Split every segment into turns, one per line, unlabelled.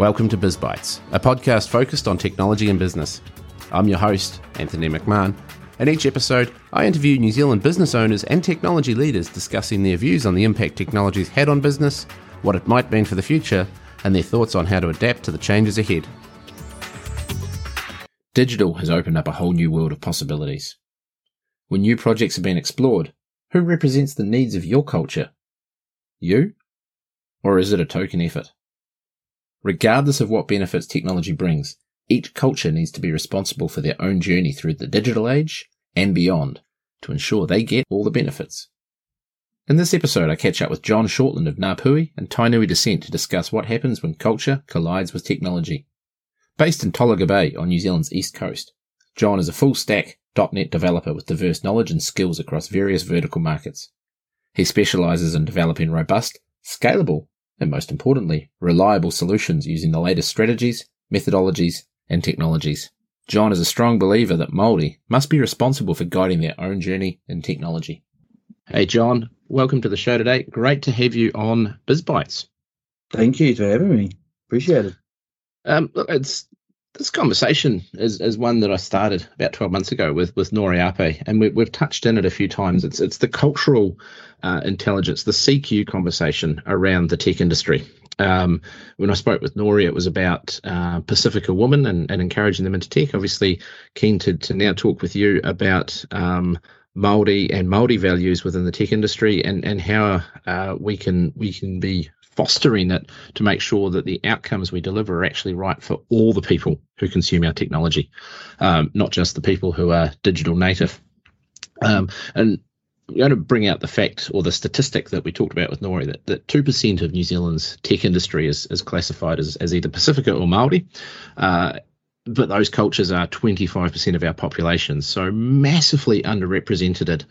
Welcome to Biz Bites, a podcast focused on technology and business. I'm your host, Anthony McMahon. In each episode, I interview New Zealand business owners and technology leaders discussing their views on the impact technology's had on business, what it might mean for the future, and their thoughts on how to adapt to the changes ahead. Digital has opened up a whole new world of possibilities. When new projects are being explored, who represents the needs of your culture? You? Or is it a token effort? Regardless of what benefits technology brings, each culture needs to be responsible for their own journey through the digital age and beyond to ensure they get all the benefits. In this episode, I catch up with John Shortland of Ngāpuhi and Tainui Descent to discuss what happens when culture collides with technology. Based in Tolaga Bay on New Zealand's east coast, John is a full-stack .NET developer with diverse knowledge and skills across various vertical markets. He specialises in developing robust, scalable, and most importantly, reliable solutions using the latest strategies, methodologies, and technologies. John is a strong believer that Māori must be responsible for guiding their own journey in technology. Hey John, welcome to the show today. Great to have you on Biz Bites.
Thank you for having me. Appreciate it.
Look, this conversation is one that I started about 12 months ago with Nori Ape, and we've touched in it a few times. It's the cultural intelligence, the CQ conversation around the tech industry. When I spoke with Nori, it was about Pacifica Women and encouraging them into tech. Obviously, keen to now talk with you about Māori and Māori values within the tech industry and how we can be fostering it to make sure that the outcomes we deliver are actually right for all the people who consume our technology, not just the people who are digital native. And we're going to bring out the fact or the statistic that we talked about with Nori that 2% of New Zealand's tech industry is classified as either Pacifica or Māori. But those cultures are 25% of our population, so massively represented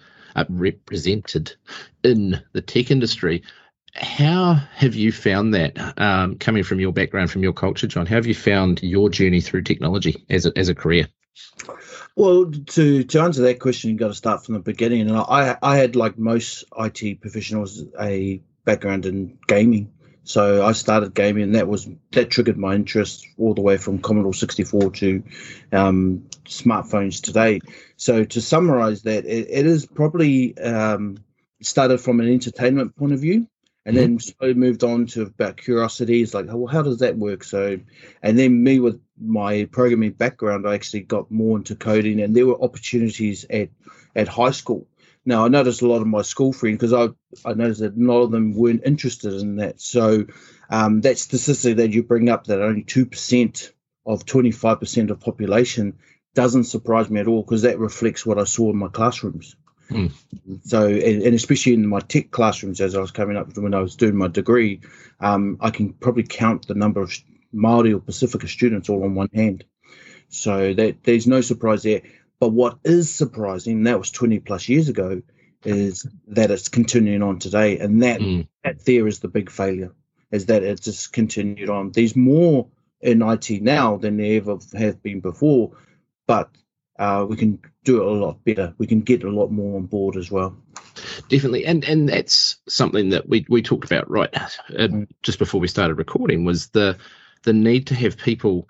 in the tech industry. How have you found that, coming from your background, from your culture, John? How have you found your journey through technology as a career?
Well, to answer that question, you've got to start from the beginning. And I had, like most IT professionals, a background in gaming. So I started gaming, and that triggered my interest all the way from Commodore 64 to smartphones today. So to summarize that, it is probably started from an entertainment point of view. And then slowly moved on to about curiosities, like, well, how does that work? So, and then me with my programming background, I actually got more into coding, and there were opportunities at high school. Now, I noticed a lot of my school friends, because I noticed that a lot of them weren't interested in that. So that statistic that you bring up, that only 2% of 25% of population, doesn't surprise me at all, because that reflects what I saw in my classrooms. So, and especially in my tech classrooms, as I was coming up when I was doing my degree, I can probably count the number of Māori or Pacifica students all on one hand. So that there's no surprise there. But what is surprising, and that was 20 plus years ago, is that it's continuing on today. And that there is the big failure, is that it's just continued on. There's more in IT now than there ever have been before, but we can do it a lot better. We can get a lot more on board as well.
Definitely. And that's something that we talked about just before we started recording, was the need to have people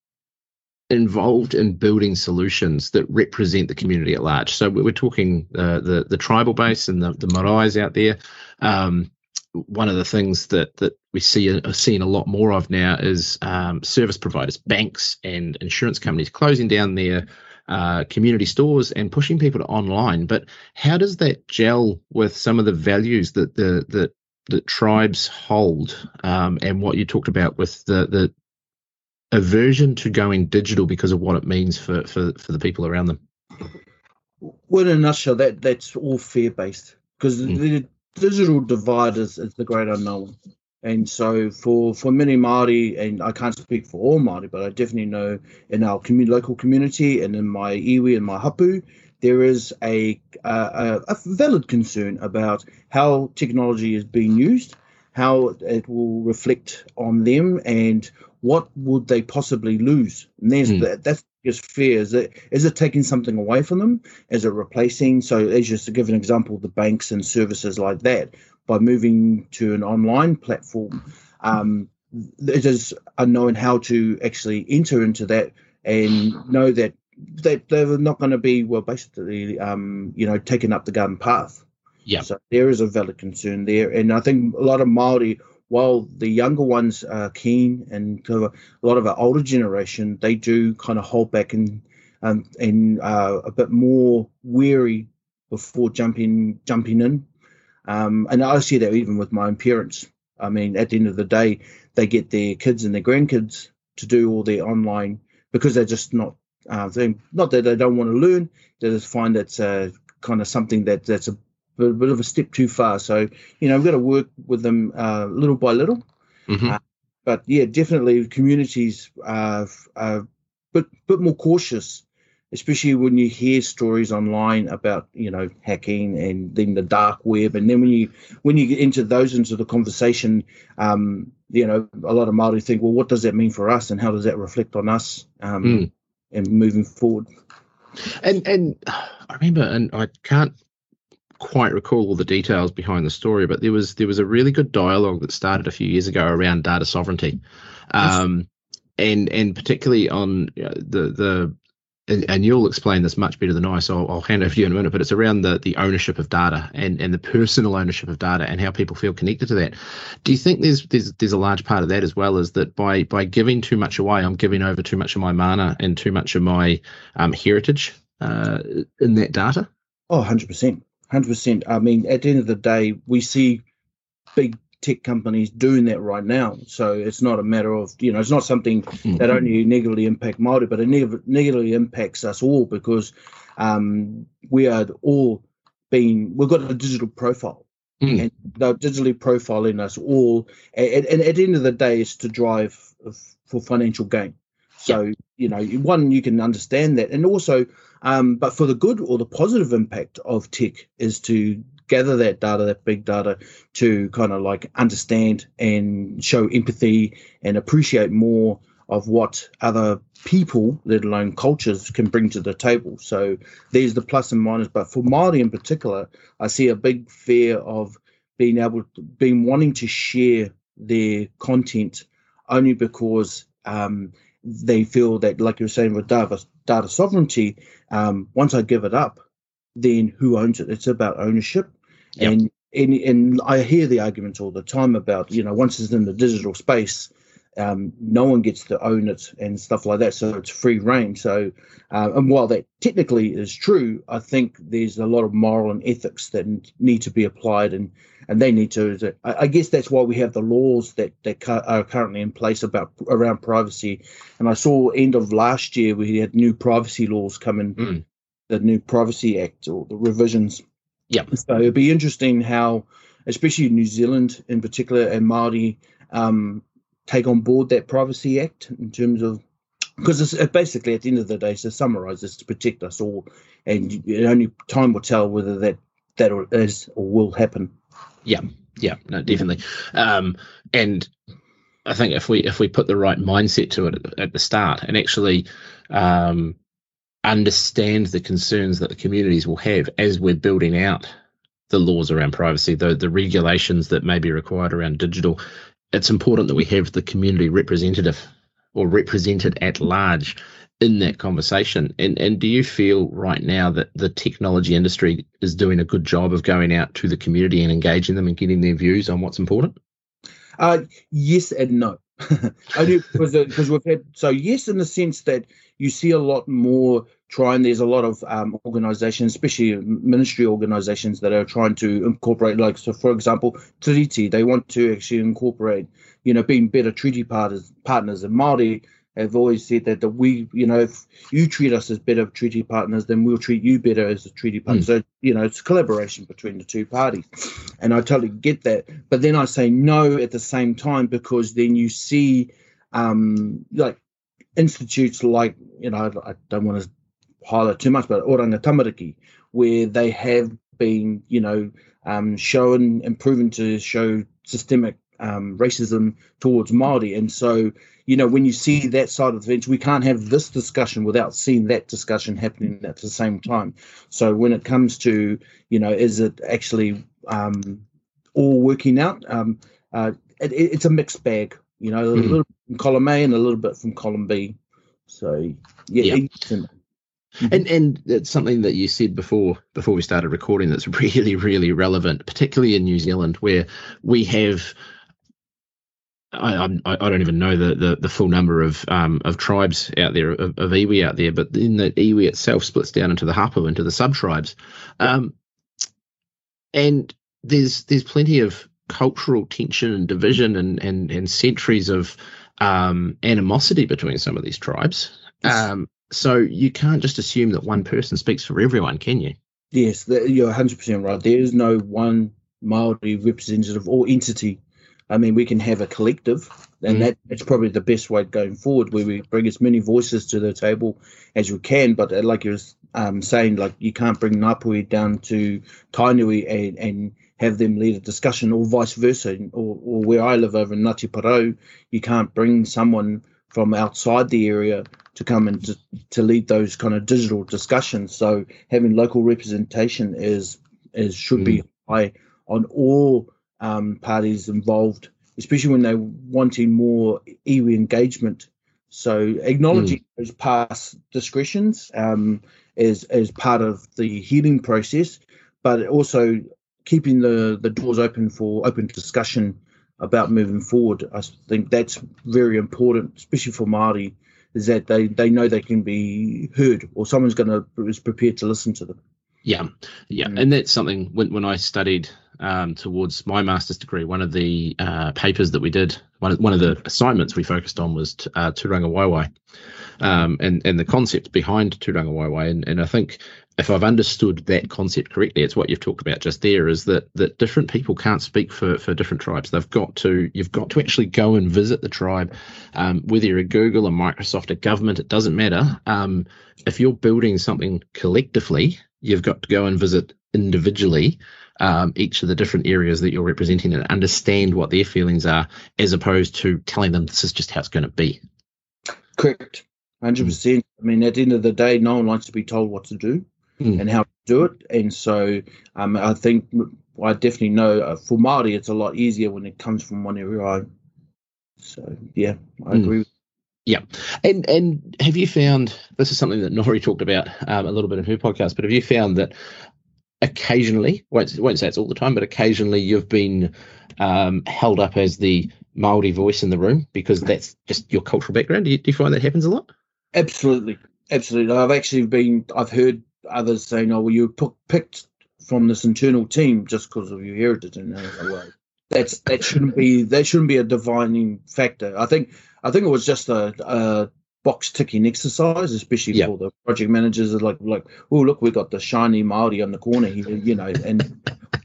involved in building solutions that represent the community at large. So we're talking the tribal base and the maraes out there. One of the things that we are seeing a lot more of now is service providers, banks and insurance companies closing down their community stores and pushing people to online. But how does that gel with some of the values that tribes hold, and what you talked about with the aversion to going digital because of what it means for the people around them?
Well, in a nutshell, that's all fear-based, because the digital divide is the great unknown. And so for many Māori, and I can't speak for all Māori, but I definitely know in our local community and in my iwi and my hapu, there is a valid concern about how technology is being used, how it will reflect on them, and what would they possibly lose. And that's the biggest fear. Is it taking something away from them? Is it replacing? So as just to give an example, the banks and services like that, by moving to an online platform, it is unknown how to actually enter into that and know that they're not going to be, well, basically, taking up the garden path.
Yeah.
So there is a valid concern there. And I think a lot of Māori, while the younger ones are keen, and a lot of our older generation, they do kind of hold back and a bit more wary before jumping in. And I see that even with my own parents. I mean, at the end of the day, they get their kids and their grandkids to do all their online because they're just not not that they don't want to learn, they just find that's kind of something that's a bit of a step too far. So, we've got to work with them little by little.
Mm-hmm.
But yeah, definitely communities are a bit more cautious, especially when you hear stories online about hacking and then the dark web, and then when you get into the conversation, a lot of Māori think, well, what does that mean for us, and how does that reflect on us, and moving forward?
And I remember, and I can't quite recall all the details behind the story, but there was a really good dialogue that started a few years ago around data sovereignty, and particularly on and you'll explain this much better than I, so I'll hand over to you in a minute, but it's around the ownership of data and the personal ownership of data and how people feel connected to that. Do you think there's a large part of that as well, is that by giving too much away, I'm giving over too much of my mana and too much of my heritage in that data?
Oh, 100%. 100%. I mean, at the end of the day, we see big tech companies doing that right now. So it's not a matter of, it's not something that only negatively impact Māori, but it negatively impacts us all, because we've got a digital profile, and they're digitally profiling us all. And at the end of the day, it's to drive for financial gain. So, one, you can understand that. And also, but for the good or the positive impact of tech is to gather that data, that big data, to kind of like understand and show empathy and appreciate more of what other people, let alone cultures, can bring to the table. So there's the plus and minus. But for Māori in particular, I see a big fear of being wanting to share their content only because they feel that, like you were saying with data sovereignty, once I give it up, then who owns it? It's about ownership. Yep. And I hear the arguments all the time about, once it's in the digital space, no one gets to own it and stuff like that. So it's free reign. So, and while that technically is true, I think there's a lot of moral and ethics that need to be applied, and they need to. I guess that's why we have the laws that are currently in place around privacy. And I saw end of last year we had new privacy laws come in, the new Privacy Act, or the revisions.
Yeah.
So it'd be interesting how, especially New Zealand in particular and Māori, take on board that Privacy Act, in terms of, because it's basically, at the end of the day, to summarise, it's to protect us all, and only time will tell whether that is or will happen.
Yeah, no, definitely. And I think if we put the right mindset to it at the start, and actually understand the concerns that the communities will have as we're building out the laws around privacy, the regulations that may be required around digital, it's important that we have the community represented at large in that conversation. And do you feel right now that the technology industry is doing a good job of going out to the community and engaging them and getting their views on what's important?
Yes and no. Only because we've had, so yes, in the sense that you see a lot more there's a lot of organizations, especially ministry organizations, that are trying to incorporate, like, so for example, Tiriti, they want to actually incorporate, being better treaty partners. And Māori have always said that we, if you treat us as better treaty partners, then we'll treat you better as a treaty partner. So, it's collaboration between the two parties. And I totally get that. But then I say no at the same time, because then you see like institutes like, I don't want to highlight too much, but Oranga Tamariki, where they have been, shown and proven to show systemic racism towards Māori. And so, when you see that side of the fence, we can't have this discussion without seeing that discussion happening at the same time. So when it comes to, is it actually all working out? It's a mixed bag You know, a little bit from column A and a little bit from column B. So yeah.
And it's something that you said before we started recording that's really, really relevant, particularly in New Zealand, where we have. I don't even know the full number of tribes out there, of iwi out there, but then the iwi itself splits down into the hapu, into the sub tribes, and there's plenty of cultural tension and division and centuries of animosity between some of these tribes. So you can't just assume that one person speaks for everyone, can you?
Yes, you're 100% right. There is no one Māori representative or entity. I mean, we can have a collective, and that's probably the best way going forward, where we bring as many voices to the table as we can. But like you were saying, like, you can't bring Ngāpuhi down to Tainui and have them lead a discussion, or vice versa. Or where I live over in Ngāti Porou, you can't bring someone from outside the area to come and to lead those kind of digital discussions. So having local representation should be high on all parties involved, especially when they're wanting more iwi engagement. So acknowledging those past discretions is part of the healing process, but also keeping the doors open for open discussion about moving forward. I think that's very important, especially for Māori, is that they know they can be heard, or someone's is prepared to listen to them.
Yeah. And that's something when I studied towards my master's degree, one of the papers that we did, one of the assignments we focused on was Tūranga Waiwai, and the concept behind Tūranga Waiwai. And I think if I've understood that concept correctly, it's what you've talked about just there, is that different people can't speak for different tribes. You've got to actually go and visit the tribe, whether you're a Google, a Microsoft, a government, it doesn't matter. If you're building something collectively, you've got to go and visit individually each of the different areas that you're representing and understand what their feelings are, as opposed to telling them this is just how it's going to be.
Correct. 100%. I mean, at the end of the day, no one likes to be told what to do and how to do it. And so I think I definitely know for Māori, it's a lot easier when it comes from one area. So, yeah, I agree.
Yeah. And have you found, this is something that Nori talked about a little bit in her podcast, but have you found that occasionally, won't say it's all the time, but occasionally you've been held up as the Māori voice in the room because that's just your cultural background? Do you find that happens a lot?
Absolutely. I've heard others saying, "Oh, well, you were picked from this internal team just because of your heritage," and that shouldn't be a defining factor. I think it was just a box ticking exercise, especially for the project managers. Are like, oh, look, we got the shiny Māori on the corner here, and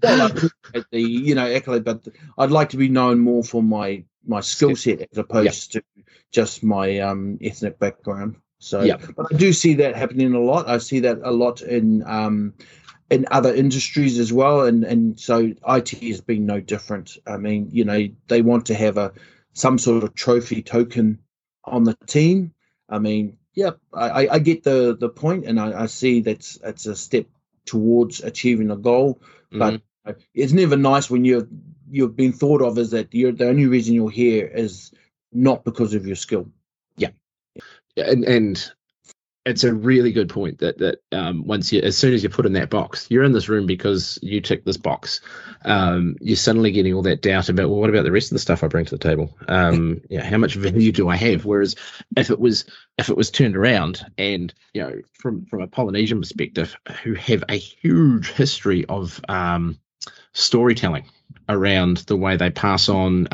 the accolade, but I'd like to be known more for my skill set as opposed to just my ethnic background. So, but I do see that happening a lot. I see that a lot in other industries as well, and so IT has been no different. I mean, they want to have some sort of trophy token on the team. I mean, I get the point, and I see it's a step towards achieving a goal, but it's never nice when you've been thought of as that the only reason you're here is not because of your skill.
And it's a really good point that as soon as you're put in that box, you're in this room because you tick this box. You're suddenly getting all that doubt about, well, what about the rest of the stuff I bring to the table? How much value do I have? Whereas if it was turned around, and from a Polynesian perspective, who have a huge history of storytelling around the way they pass on,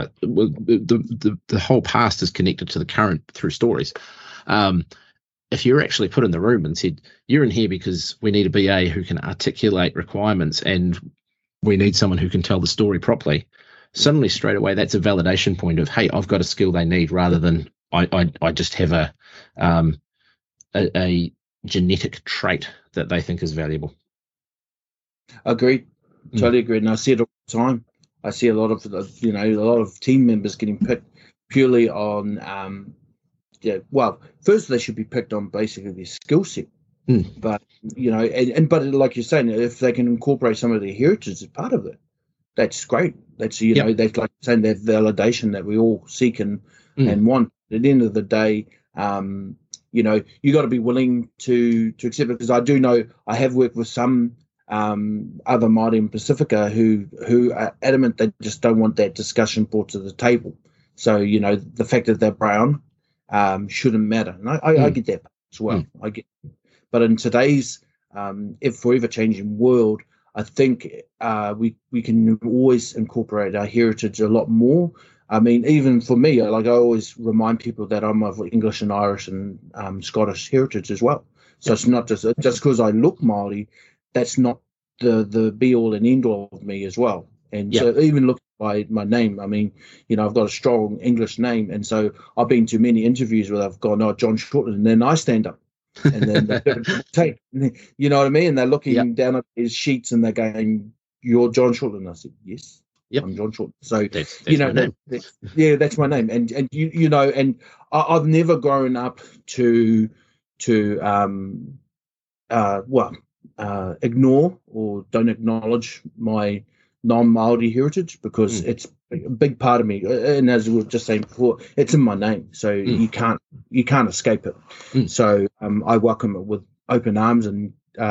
the whole past is connected to the current through stories. If you're actually put in the room and said, you're in here because we need a BA who can articulate requirements and we need someone who can tell the story properly, suddenly straight away that's a validation point of, hey, I've got a skill they need, rather than I just have a genetic trait that they think is valuable.
Agreed. Totally agreed. And I see it all the time. I see a lot of team members getting picked purely on first they should be picked on basically their skill set. But but like you're saying, if they can incorporate some of their heritage as part of it, that's great. That's, you know, that's like saying that validation that we all seek and want. At the end of the day, you know, you got to be willing to accept it, because I do know I have worked with some other Māori in Pacifica who are adamant they just don't want that discussion brought to the table. So, you know, the fact that they're brown shouldn't matter. And I get that as well. I get, but in today's forever changing world, I think we can always incorporate our heritage a lot more. I mean, even for me, like I always remind people that I'm of English and Irish and Scottish heritage as well. So it's not just because I look Māori, that's not the be all and end all of me as well. And so even looking by my name, I mean, you know, I've got a strong English name, and so I've been to many interviews where I've gone, "Oh, John Shortland," and then I stand up, and then they take, you know what I mean? And they're looking down at his sheets and they're going, "You're John Shortland." I said, "Yes."
Yep.
I'm John Short. So
that's
you know, that's my name. And you know, and I've never grown up to ignore or don't acknowledge my non-Māori heritage, because it's a big part of me. And as we were just saying before, it's in my name, so you can't escape it. So I welcome it with open arms, and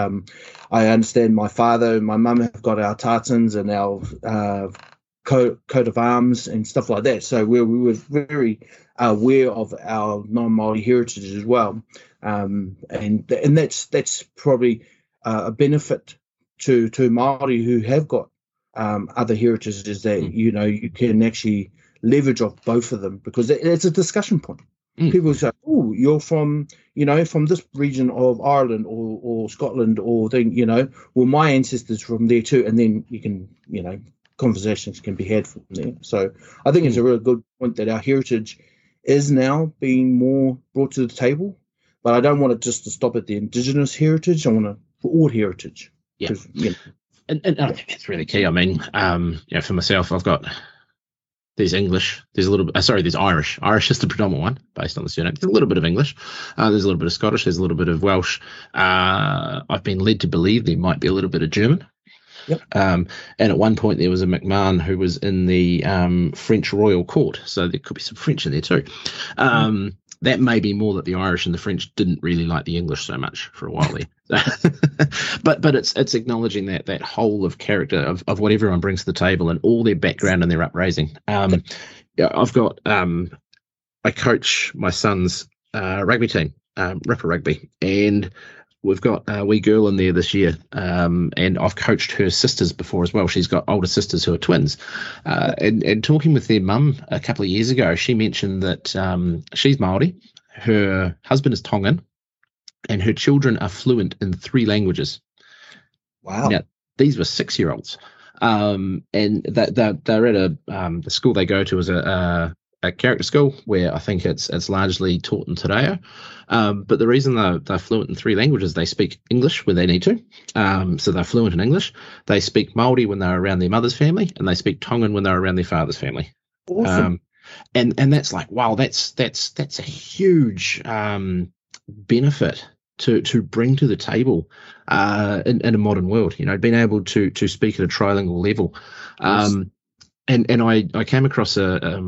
I understand my father and my mum have got our tartans and our coat of arms and stuff like that. So we were very aware of our non-Māori heritage as well, and that's probably a benefit to Māori who have got other heritages, that you know, you can actually leverage off both of them, because it's a discussion point. People say, "Oh, you're from, you know, from this region of Ireland or Scotland or thing, you know, well, my ancestors from there too," and then you can, you know, conversations can be had from there. So I think it's a really good point that our heritage is now being more brought to the table, but I don't want it just to stop at the Indigenous heritage. I want it for all heritage.
Yeah.
You know.
And I think that's really key. I mean, you know, for myself, I've got there's English, there's a little bit, there's Irish. Irish is the predominant one based on the surname. There's a little bit of English. There's a little bit of Scottish. There's a little bit of Welsh. I've been led to believe there might be a little bit of German.
Yep.
And at one point there was a McMahon who was in the French royal court. So there could be some French in there too. That may be more that the Irish and the French didn't really like the English so much for a while there. but it's acknowledging that whole of character of what everyone brings to the table and all their background and their upraising. I've got I coach my son's rugby team, Ripper Rugby, and we've got a wee girl in there this year, and I've coached her sisters before as well. She's got older sisters who are twins. And talking with their mum a couple of years ago, she mentioned that she's Māori, her husband is Tongan, and her children are fluent in 3 languages.
Wow.
Now, these were 6-year-olds. And they're at the school they go to is a character school where I think it's largely taught in Te Reo. But the reason they're fluent in 3 languages, they speak English when they need to. So they're fluent in English. They speak Māori when they're around their mother's family, and they speak Tongan when they're around their father's family.
Awesome.
And that's like, wow, that's a huge benefit to bring to the table in a modern world. You know, being able to speak at a trilingual level. And I came across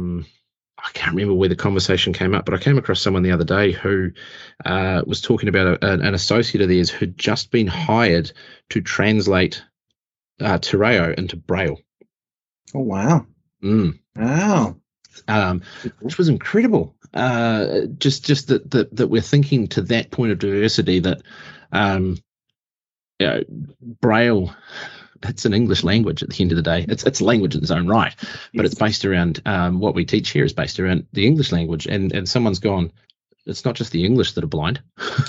I can't remember where the conversation came up, but I came across someone the other day who was talking about an associate of theirs who'd just been hired to translate Te Reo into Braille.
Oh, wow. Wow.
Which was incredible. Just that we're thinking to that point of diversity that you know, Braille, it's an English language at the end of the day. It's a language in its own right, but it's based around what we teach here is based around the English language. And someone's gone, it's not just the English that are blind.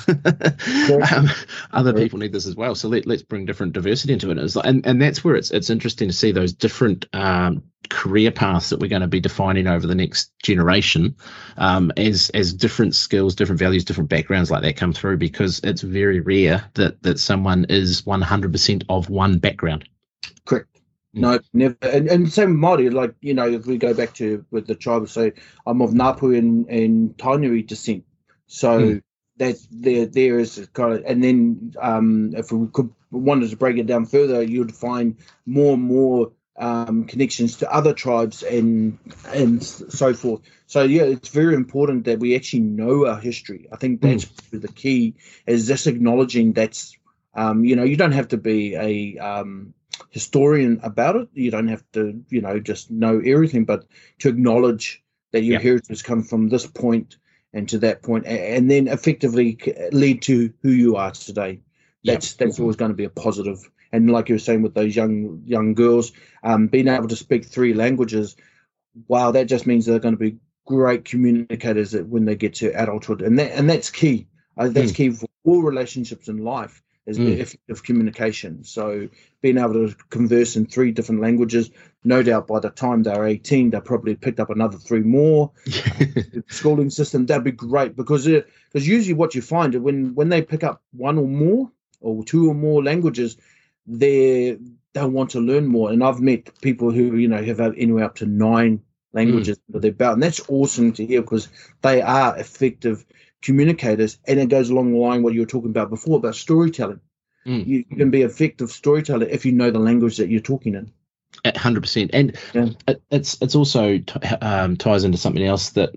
Other people need this as well. So let's bring different diversity into it. And that's where it's interesting to see those different career paths that we're going to be defining over the next generation, as different skills, different values, different backgrounds like that come through, because it's very rare that someone is 100% of one background.
Correct. No, never. And same with Māori, like, you know, if we go back to with the tribe, so I'm of Ngāpu and Tainui descent. So that there is kind of, and then if we wanted to break it down further, you'd find more and more connections to other tribes and so forth. So yeah, it's very important that we actually know our history. I think that's the key, is just acknowledging that's you don't have to be a historian about it. You don't have to just know everything, but to acknowledge that your heritage comes from this point and to that point, and then effectively lead to who you are today. That's always going to be a positive. And like you were saying with those young girls, being able to speak 3 languages, wow, that just means they're going to be great communicators when they get to adulthood, and that's key. That's key for all relationships in life, is the effective communication. So being able to converse in 3 different languages, no doubt by the time they're 18, they probably picked up another 3 more. Schooling system, that'd be great, because usually what you find when they pick up 1 or more or 2 or more languages, they'll want to learn more. And I've met people who have anywhere up to 9 languages under their belt, and that's awesome to hear, because they are effective communicators. And it goes along the line what you were talking about before about storytelling. You can be effective storyteller if you know the language that you're talking in.
100%. And it's also ties into something else that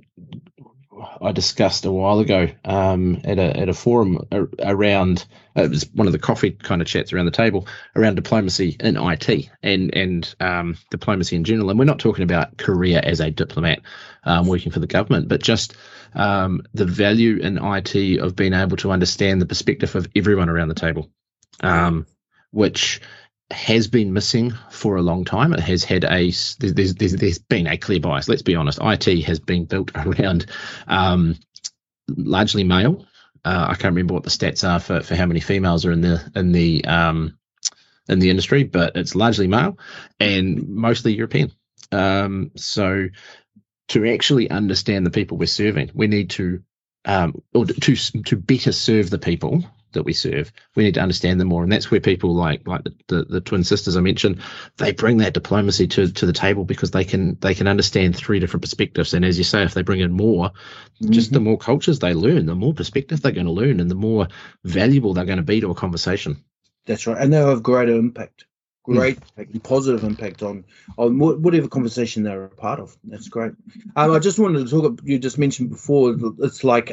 I discussed a while ago at a forum around, it was one of the coffee kind of chats around the table around diplomacy in IT and diplomacy in general. And we're not talking about career as a diplomat working for the government, but just the value in IT of being able to understand the perspective of everyone around the table, which has been missing for a long time. It has had there's been a clear bias. Let's be honest. IT has been built around largely male. I can't remember what the stats are for how many females are in the industry, but it's largely male and mostly European. So to actually understand the people we're serving, we need to better serve the people that we serve, we need to understand them more. And that's where people like the twin sisters I mentioned, they bring that diplomacy to the table, because they can understand 3 different perspectives. And as you say, if they bring in more, just the more cultures they learn, the more perspective they're going to learn, and the more valuable they're going to be to a conversation.
That's right. And they'll have greater impact, positive impact on whatever conversation they're a part of. That's great. I just wanted to talk, you just mentioned before, it's like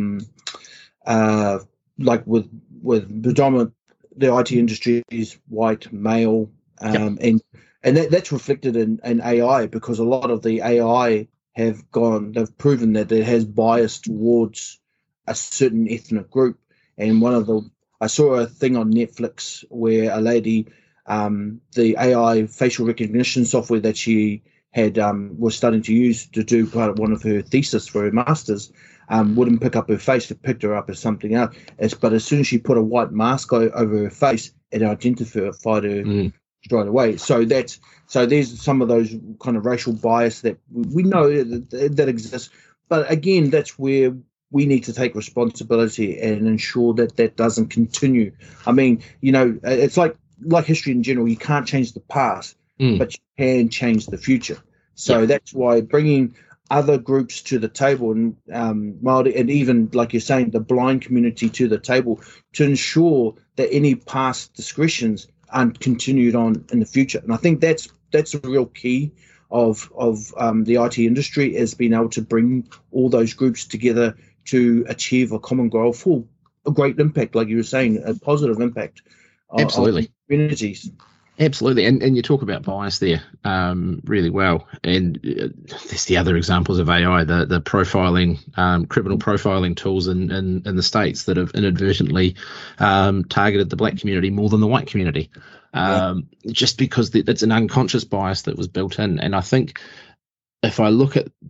with predominant, the IT industry is white, male, and that's reflected in AI, because a lot of the AI they've proven that it has bias towards a certain ethnic group. And I saw a thing on Netflix where a lady, the AI facial recognition software that she had was starting to use to do part of one of her thesis for her master's, wouldn't pick up her face. It picked her up as something else. But as soon as she put a white mask over her face, it identified her straight away. So there's some of those kind of racial bias that we know that exists. But again, that's where we need to take responsibility and ensure that doesn't continue. I mean, it's like history in general. You can't change the past, but you can change the future. So that's why bringing other groups to the table, and Māori, and even like you're saying, the blind community to the table, to ensure that any past discretions aren't continued on in the future. And I think that's a real key of the IT industry, is being able to bring all those groups together to achieve a common goal for a great impact, like you were saying, a positive impact.
Absolutely.
On communities.
Absolutely, and you talk about bias there really well. And there's the other examples of AI, the profiling, criminal profiling tools in the States that have inadvertently targeted the black community more than the white community, just because it's an unconscious bias that was built in. And I think if I look at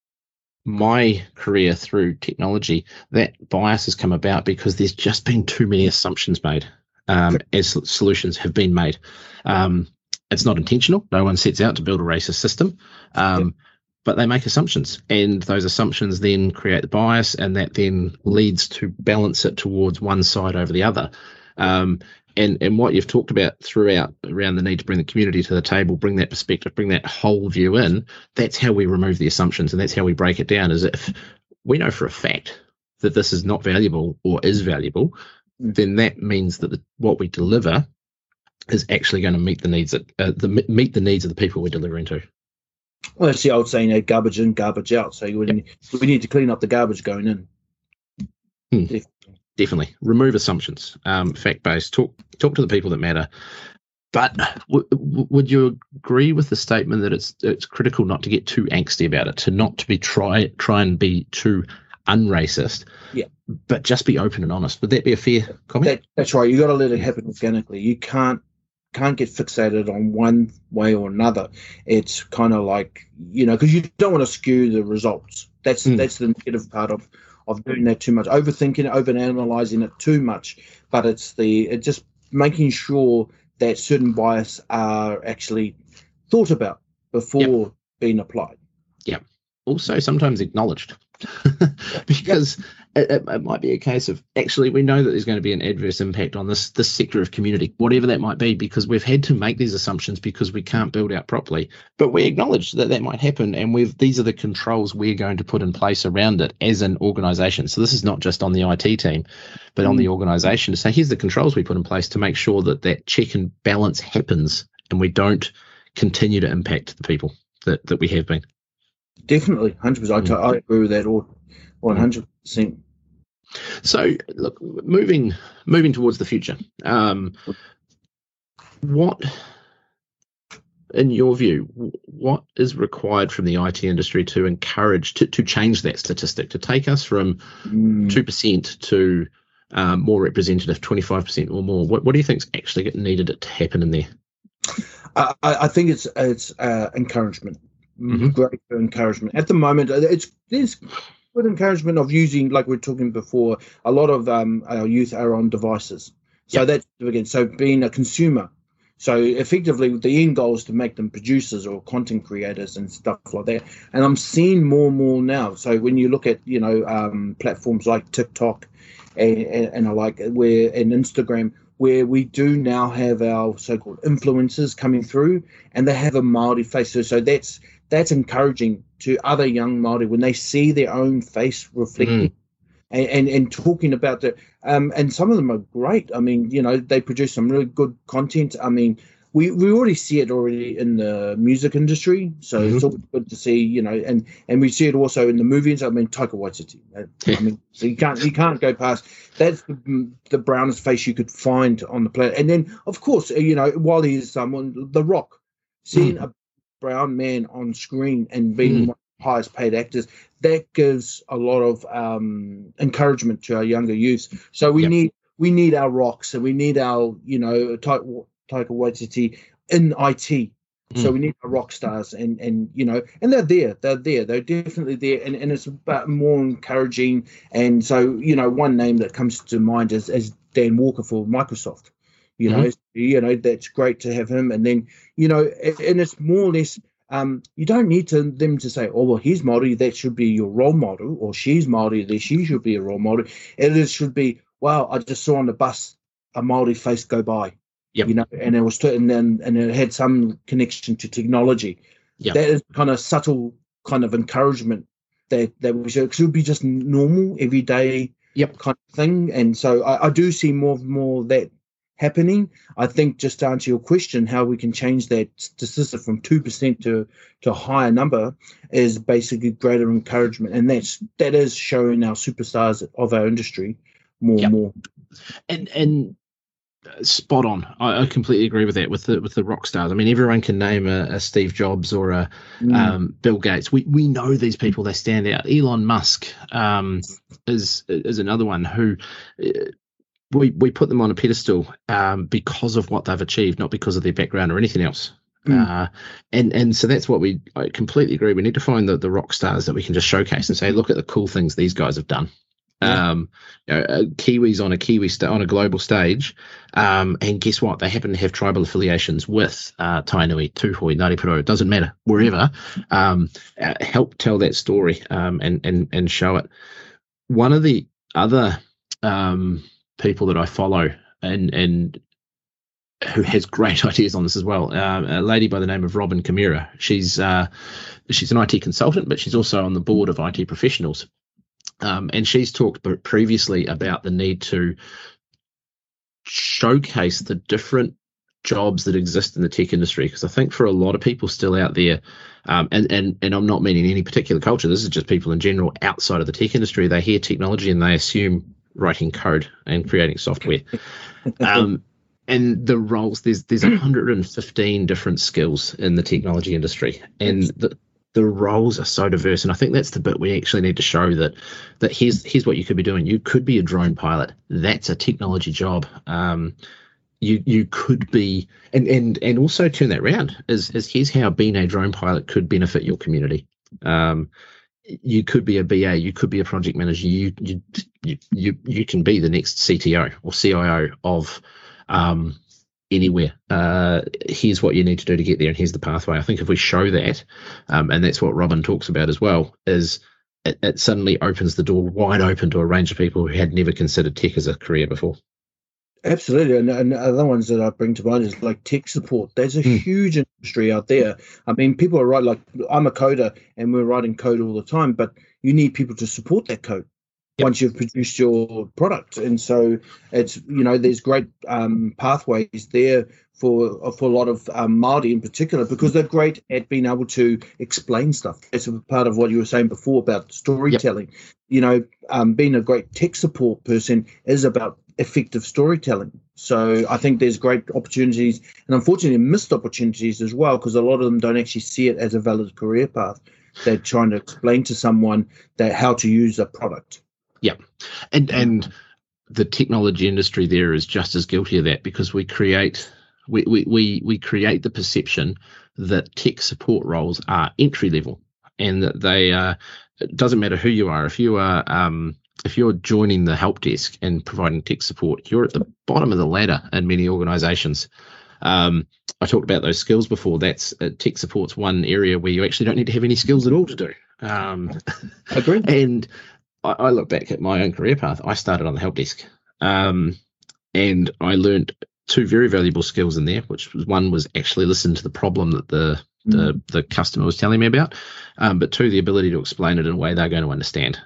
my career through technology, that bias has come about because there's just been too many assumptions made. As solutions have been made. It's not intentional. No one sets out to build a racist system, but they make assumptions, and those assumptions then create the bias, and that then leads to balance it towards one side over the other. And what you've talked about throughout around the need to bring the community to the table, bring that perspective, bring that whole view in, that's how we remove the assumptions, and that's how we break it down. Is if we know for a fact that this is not valuable or is valuable, then that means that what we deliver is actually going to meet the needs meet the needs of the people we're delivering to.
Well, that's the old saying, garbage in, garbage out. So we need to clean up the garbage going in.
Definitely. Remove assumptions, fact-based, talk to the people that matter. But would you agree with the statement that it's critical not to get too angsty about it, to not to be try and be too unracist, but just be open and honest? Would that be a fair comment?
That's right. You got to let it happen organically. You can't get fixated on one way or another. It's kind of like, because you don't want to skew the results. That's the negative part of doing that too much, overthinking it, overanalyzing it too much. But it's just making sure that certain bias are actually thought about before being applied.
Yeah. Also, sometimes acknowledged, because it might be a case of, actually, we know that there's going to be an adverse impact on this sector of community, whatever that might be, because we've had to make these assumptions because we can't build out properly. But we acknowledge that might happen, and these are the controls we're going to put in place around it as an organisation. So this is not just on the IT team, but on the organisation to say, here's the controls we put in place to make sure that check and balance happens, and we don't continue to impact the people that we have been.
Definitely, 100%. I agree with that, 100%.
So, look, moving towards the future, what, in your view, what is required from the IT industry to encourage, to change that statistic, to take us from 2% to more representative, 25% or more? What do you think is actually needed to happen in there?
I think it's encouragement. Great encouragement. At the moment, there's good encouragement of using, like we were talking before, a lot of our youth are on devices. So that's, again, so being a consumer. So effectively, the end goal is to make them producers or content creators and stuff like that. And I'm seeing more and more now. So when you look at, platforms like TikTok and Instagram, where we do now have our so-called influencers coming through, and they have a Māori face. So that's encouraging to other young Māori when they see their own face reflected and talking about that. And some of them are great. I mean, they produce some really good content. I mean, we already see it already in the music industry. So it's always good to see, and we see it also in the movies. I mean, Taika Waititi. I mean, so you can't go past. That's the brownest face you could find on the planet. And then, of course, while he's someone, The Rock, seeing a brown man on screen and being one of the highest paid actors, that gives a lot of encouragement to our younger youth. So we need our Rocks, and we need our Taika Waititi in IT. So we need our rock stars, and they're definitely there, and it's about more encouraging. And so one name that comes to mind is Dan Walker for Microsoft. That's great to have him. And then, and it's more or less, you don't need them to say, oh, well, he's Māori, that should be your role model, or she's Māori, that she should be a role model. Should be, wow, I just saw on the bus a Māori face go by, and it was, and it had some connection to technology. That is kind of subtle kind of encouragement that we should, because it would be just normal, everyday kind of thing. And so I do see more of that happening. I think, just to answer your question, how we can change that statistic from 2% to a higher number is basically greater encouragement, and that is showing our superstars of our industry more and more.
And spot on. I completely agree with that. With the rock stars, I mean, everyone can name a Steve Jobs or a Bill Gates. We know these people; they stand out. Elon Musk is another one who. We put them on a pedestal because of what they've achieved, not because of their background or anything else. And so that's what I completely agree. We need to find the rock stars that we can just showcase and say, look at the cool things these guys have done. Kiwis on a global stage, and guess what? They happen to have tribal affiliations with Tainui, Tūhoe, Ngāti Porou. It doesn't matter, wherever. Help tell that story and show it. One of the other people that I follow and who has great ideas on this as well, a lady by the name of Robin Kimura. She's an IT consultant, but she's also on the board of IT professionals. And she's talked previously about the need to showcase the different jobs that exist in the tech industry, because I think for a lot of people still out there, and I'm not meaning any particular culture, this is just people in general outside of the tech industry, they hear technology and they assume writing code and creating software. And the roles, there's 115 different skills in the technology industry, and the roles are so diverse. And I think that's the bit we actually need to show that here's what you could be doing. You could be a drone pilot. That's a technology job. You could be, and also turn that around is here's how being a drone pilot could benefit your community. You could be a BA, you could be a project manager, you can be the next CTO or CIO of anywhere. Here's what you need to do to get there, and here's the pathway. I think if we show that, and that's what Robin talks about as well, is it suddenly opens the door wide open to a range of people who had never considered tech as a career before.
Absolutely, and other ones that I bring to mind is like tech support. There's a huge industry out there. I mean, people are right. Like I'm a coder, and we're writing code all the time, but you need people to support that code once you've produced your product. And so it's there's great pathways there for a lot of Māori in particular, because they're great at being able to explain stuff. That's a part of what you were saying before about storytelling. Being a great tech support person is about effective storytelling. So I think there's great opportunities, and unfortunately missed opportunities as well, because a lot of them don't actually see it as a valid career path. They're trying to explain to someone that how to use a product.
Yeah, and the technology industry there is just as guilty of that, because we create the perception that tech support roles are entry level, and that they it doesn't matter who you are. If you're joining the help desk and providing tech support, you're at the bottom of the ladder in many organizations. I talked about those skills before. That's tech support's one area where you actually don't need to have any skills at all to do.
Agree.
And I look back at my own career path. I started on the help desk, and I learned two very valuable skills in there, which was, one was actually listen to the problem that the customer was telling me about, but two, the ability to explain it in a way they're going to understand.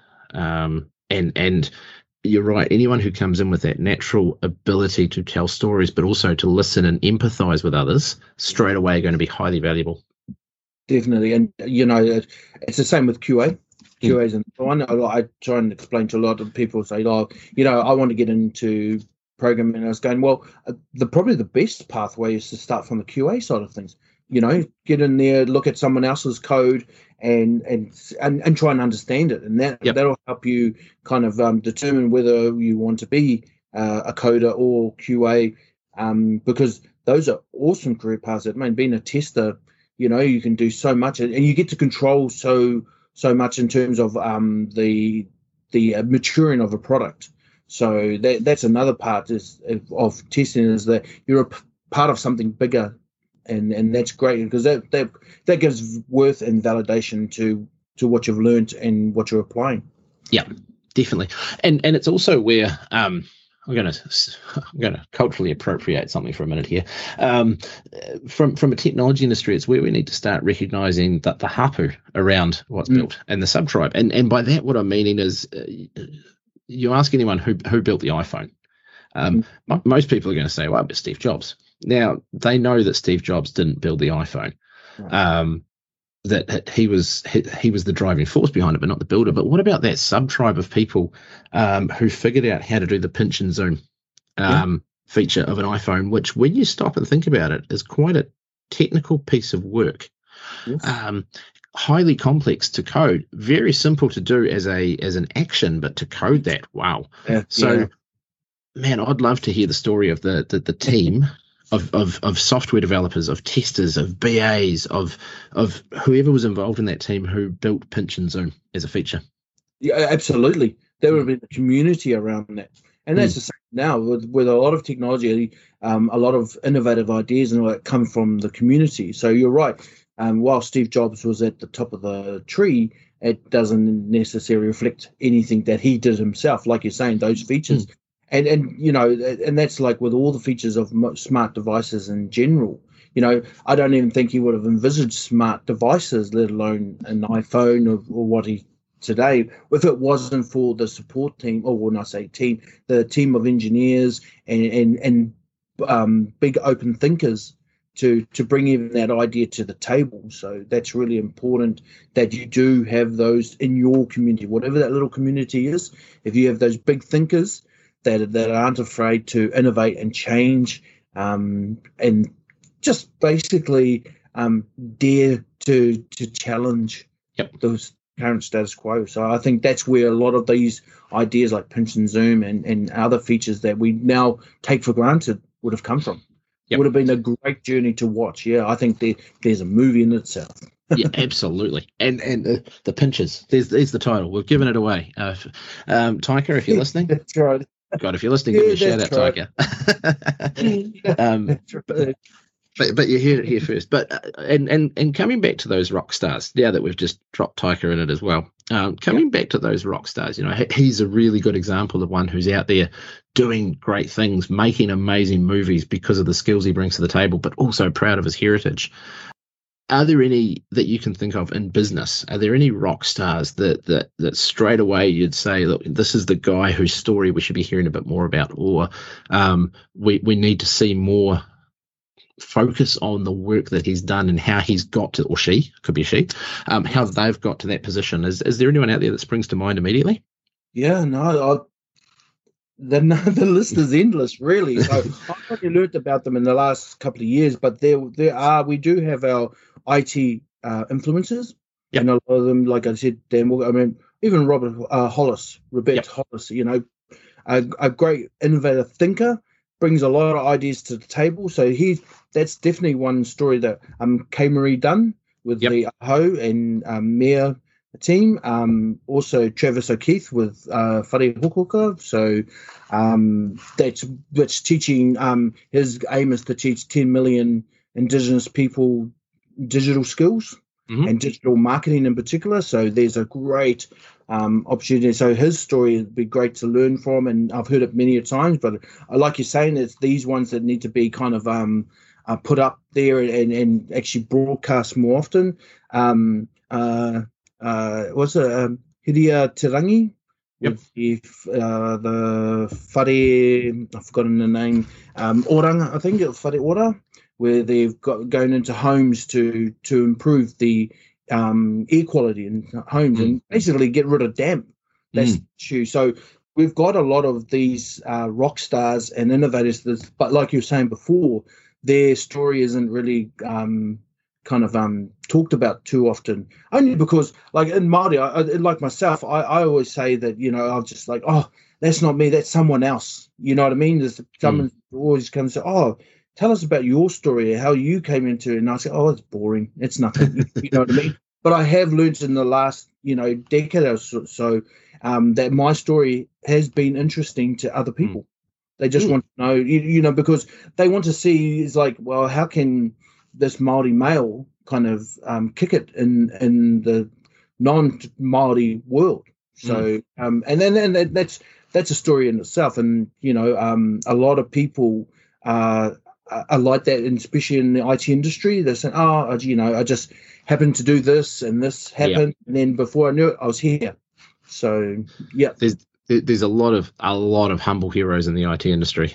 And you're right, anyone who comes in with that natural ability to tell stories, but also to listen and empathize with others, straight away are going to be highly valuable.
Definitely. And, it's the same with QA. QAs and so on. I try and explain to a lot of people, say, I want to get into programming. And I was going, well, probably the best pathway is to start from the QA side of things. Get in there, look at someone else's code, and try and understand it, and that'll help you kind of determine whether you want to be a coder or QA, because those are awesome career paths. I mean, being a tester, you can do so much, and you get to control so much in terms of the maturing of a product. So that's another part of testing, is that you're a part of something bigger. And that's great, because that gives worth and validation to what you've learned and what you're applying.
Yeah, definitely. And it's also where I'm going to culturally appropriate something for a minute here. From a technology industry, it's where we need to start recognizing that the hapu around what's built and the subtribe. And by that, what I'm meaning is, you ask anyone who built the iPhone. Most people are going to say, well, it's Steve Jobs. Now, they know that Steve Jobs didn't build the iPhone, that he was the driving force behind it, but not the builder. But what about that sub-tribe of people who figured out how to do the pinch and zoom feature of an iPhone, which, when you stop and think about it, is quite a technical piece of work. Yes. Highly complex to code, very simple to do as an action, but to code that, wow. Man, I'd love to hear the story of the team of software developers, of testers, of BAs, of whoever was involved in that team who built pinch and zoom as a feature.
Yeah, absolutely. There would have been a community around that. And that's the same now with a lot of technology, a lot of innovative ideas and all that come from the community. So you're right. While Steve Jobs was at the top of the tree, it doesn't necessarily reflect anything that he did himself. Like you're saying, those features. And and that's like with all the features of smart devices in general. I don't even think he would have envisaged smart devices, let alone an iPhone or what he today, if it wasn't for the support team, or when I say team, the team of engineers and big open thinkers to bring even that idea to the table. So that's really important that you do have those in your community, whatever that little community is. If you have those big thinkers that aren't afraid to innovate and change, and just basically dare to challenge those current status quo. So I think that's where a lot of these ideas like pinch and zoom and other features that we now take for granted would have come from. It would have been a great journey to watch. Yeah, I think there's a movie in itself.
Yeah, absolutely. And the pinches. There's the title. We've given it away. Taika, if you're listening.
That's right.
God, if you're listening, give me a shout out,
right.
Taika. But you heard it here first. But and coming back to those rock stars, now that we've just dropped Taika in it as well. Coming back to those rock stars, he's a really good example of one who's out there doing great things, making amazing movies because of the skills he brings to the table, but also proud of his heritage. Are there any that you can think of in business? Are there any rock stars that straight away you'd say, look, this is the guy whose story we should be hearing a bit more about, or we need to see more focus on the work that he's done and how he's got to, or she, could be a she, how they've got to that position? Is there anyone out there that springs to mind immediately?
Yeah, no, the list is endless, really. So I've only learned about them in the last couple of years, but we do have our IT influencers, and a lot of them, like I said, even Robert Hollis, a great innovative thinker, brings a lot of ideas to the table. So that's definitely one story that Kay Marie Dunn with the Aho and Mea team. Also Travis O'Keefe with Whare Hokoka. So that's teaching. His aim is to teach 10 million Indigenous people digital skills and digital marketing in particular. So there's a great opportunity. So his story would be great to learn from, and I've heard it many a times. But like you're saying, it's these ones that need to be kind of put up there and actually broadcast more often. What's it? Hiria Tirangi with the Whare, I've forgotten the name, Oranga, I think it's Whare Ora, where they've got going into homes to improve the air quality in homes and basically get rid of damp. That's the issue. So we've got a lot of these rock stars and innovators, but like you were saying before, their story isn't really talked about too often. Only because, like in Māori, like myself, I always say that, I'm just like, oh, that's not me, that's someone else. You know what I mean? There's someone always comes and say, oh, tell us about your story, how you came into it. And I say, oh, it's boring. It's nothing. You know what I mean? But I have learned in the last, decade or so that my story has been interesting to other people. They just want to know, because they want to see, is like, well, how can this Māori male kind of kick it in the non-Māori world? So, and then that's a story in itself. And, a lot of people are like that, and especially in the IT industry. They're saying, I just happened to do this and this happened. And then before I knew it, I was here. So, yeah.
There's a lot of humble heroes in the IT industry.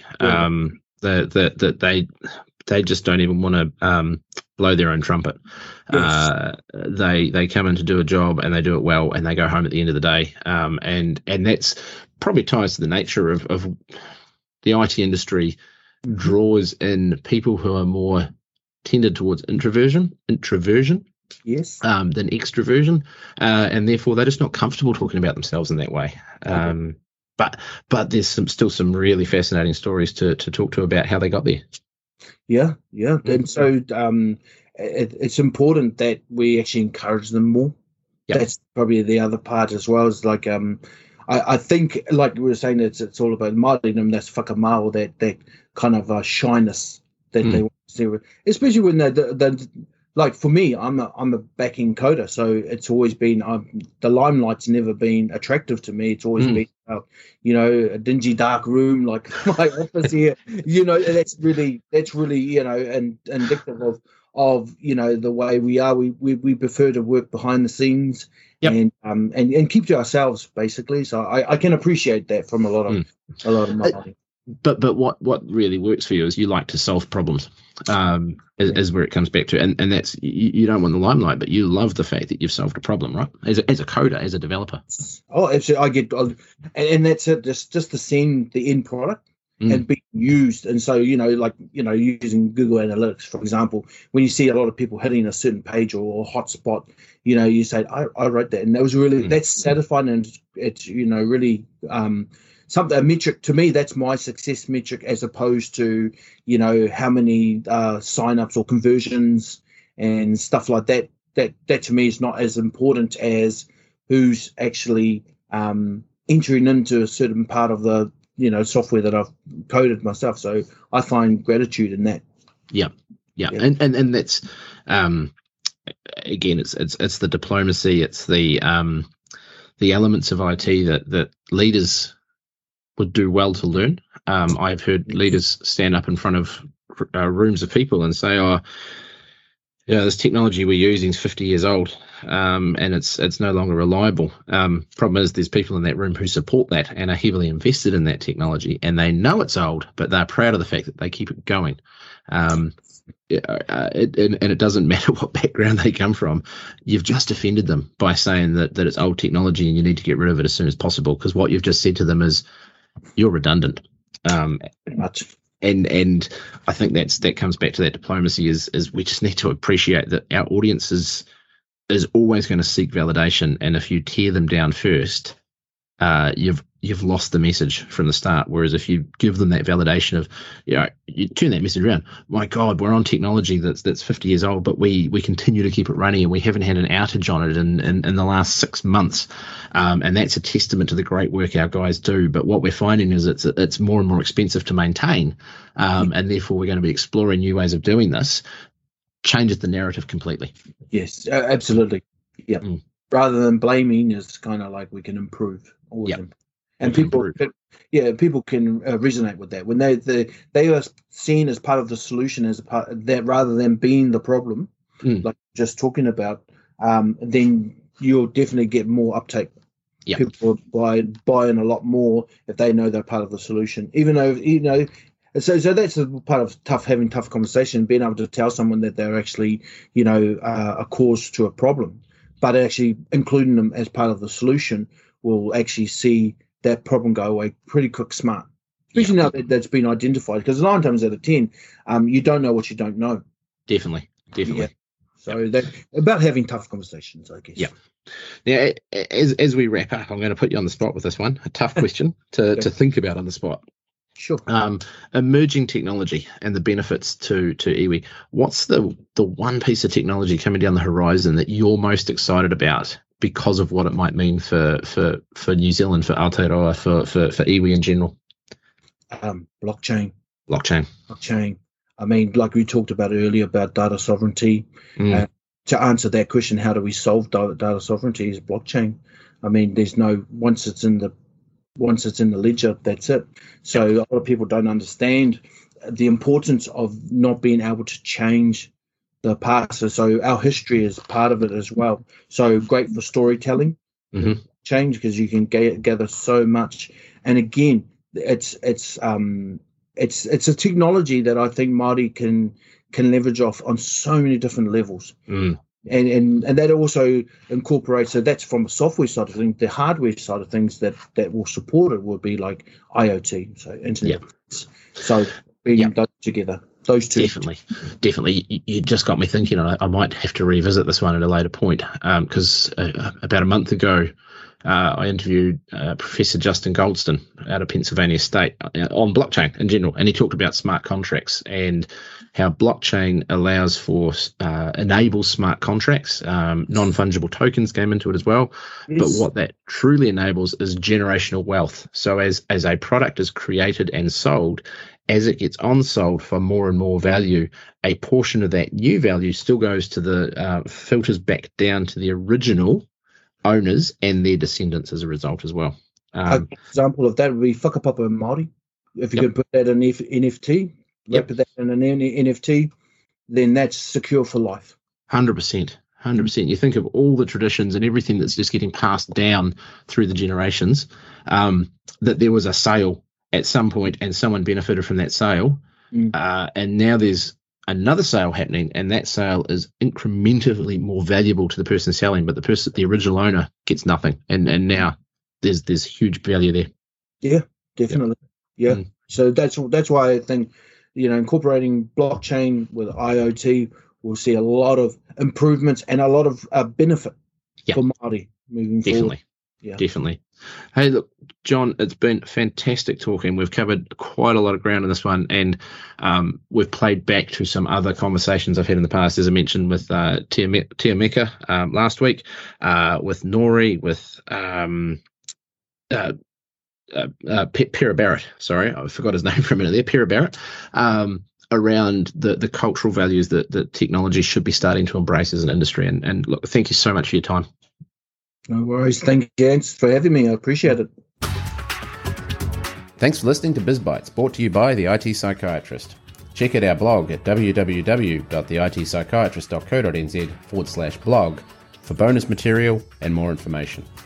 That they just don't even want to blow their own trumpet. Yes. They come in to do a job and they do it well, and they go home at the end of the day. And that's probably ties to the nature of the IT industry. Draws in people who are more tended towards introversion,
yes,
than extroversion, and therefore they're just not comfortable talking about themselves in that way. But there's still some really fascinating stories to talk to about how they got there.
Yeah, and so it's important that we actually encourage them more. Yep. That's probably the other part as well. Is like I think, like we were saying, it's all about Māoridom, that's whakamao, that kind of shyness that they want to see, especially when they like, for me, I'm a back-end coder, so it's always been the limelight's never been attractive to me. It's always been a dingy dark room like my office here. That's really and indicative of the way we are. We prefer to work behind the scenes. Yep. And keep to ourselves, basically. So I can appreciate that from a lot of Māori.
But what really works for you is you like to solve problems. Is where it comes back to, and that's you don't want the limelight, but you love the fact that you've solved a problem, right? As a coder, as a developer.
Oh, absolutely. And that's it. Just to send the end product and being used. And so, using Google Analytics, for example, when you see a lot of people hitting a certain page or a hotspot, you say, I wrote that, and that was really that's satisfying, and it's really something, a metric to me. That's my success metric, as opposed to how many signups or conversions and stuff like that. That to me is not as important as who's actually entering into a certain part of the software that I've coded myself. So I find gratitude in that.
Yeah. And that's again, it's the diplomacy, it's the elements of IT that leaders would do well to learn. I've heard leaders stand up in front of rooms of people and say, this technology we're using is 50 years old, and it's no longer reliable. Problem is, there's people in that room who support that and are heavily invested in that technology, and they know it's old, but they're proud of the fact that they keep it going. And it doesn't matter what background they come from. You've just offended them by saying that it's old technology and you need to get rid of it as soon as possible, because what you've just said to them is, you're redundant.
Pretty much.
And I think that comes back to that diplomacy is we just need to appreciate that our audience is always going to seek validation, and if you tear them down first, you've lost the message from the start. Whereas if you give them that validation of, you turn that message around. My God, we're on technology that's 50 years old, but we continue to keep it running, and we haven't had an outage on it in the last 6 months. And that's a testament to the great work our guys do. But what we're finding is it's more and more expensive to maintain, and therefore we're going to be exploring new ways of doing this. Changes the narrative completely.
Yes, absolutely. Yeah. Rather than blaming, it's kind of like we can improve all of them. And people can resonate with that when they are seen as part of the solution, as a part of that, rather than being the problem, like just talking about. Then you'll definitely get more uptake.
Yep.
People buying a lot more if they know they're part of the solution. Even though So that's a part of having tough conversation, being able to tell someone that they're actually a cause to a problem, but actually including them as part of the solution will actually see that problem go away pretty quick, smart. Especially now that's been identified, because 9 times out of 10, you don't know what you don't know.
Definitely.
Yeah. So that's about having tough conversations, I guess.
Yeah. Now, as we wrap up, I'm going to put you on the spot with this one. A tough question to think about on the spot.
Sure.
Emerging technology and the benefits to iwi. What's the one piece of technology coming down the horizon that you're most excited about because of what it might mean for New Zealand, for Aotearoa, for iwi in general?
Blockchain. I mean, like we talked about earlier about data sovereignty. To answer that question, how do we solve data sovereignty, is blockchain. I mean, there's no once it's in the ledger, that's it. So a lot of people don't understand the importance of not being able to change the past. So our history is part of it as well. So great for storytelling, change, because you can gather so much. And again, it's a technology that I think Māori can leverage off on so many different levels. And that also incorporates, so that's from a software side of things. The hardware side of things that will support it will be like IoT, so internet. So bringing those together, those two.
Definitely. You just got me thinking. I might have to revisit this one at a later point, because about a month ago, I interviewed Professor Justin Goldston out of Pennsylvania State on blockchain in general, and he talked about smart contracts and how blockchain allows for enables smart contracts. Non-fungible tokens came into it as well. Yes. But what that truly enables is generational wealth. So as a product is created and sold, as it gets on-sold for more and more value, a portion of that new value still goes to the filters back down to the original owners and their descendants as a result as well.
An example of that would be whakapapa Māori. If you could put that in NFT, put that in an NFT, then that's secure for life.
100%. You think of all the traditions and everything that's just getting passed down through the generations, that there was a sale at some point and someone benefited from that sale, and now there's another sale happening, and that sale is incrementally more valuable to the person selling, but the original owner gets nothing, and now there's huge value there.
Yeah, definitely. Yeah. So that's why I think, incorporating blockchain with IoT, we'll see a lot of improvements and a lot of benefit for Māori moving forward.
Definitely. Hey, look, John, it's been fantastic talking. We've covered quite a lot of ground in this one, and we've played back to some other conversations I've had in the past, as I mentioned, with Tia Meka last week, with Nori, with Pera Barrett. Sorry, I forgot his name for a minute there. Pera Barrett. Around the cultural values that technology should be starting to embrace as an industry. And look, thank you so much for your time.
No worries. Thank you, Ants, for having me. I appreciate it.
Thanks for listening to BizBytes, brought to you by The IT Psychiatrist. Check out our blog at www.theitpsychiatrist.co.nz/blog for bonus material and more information.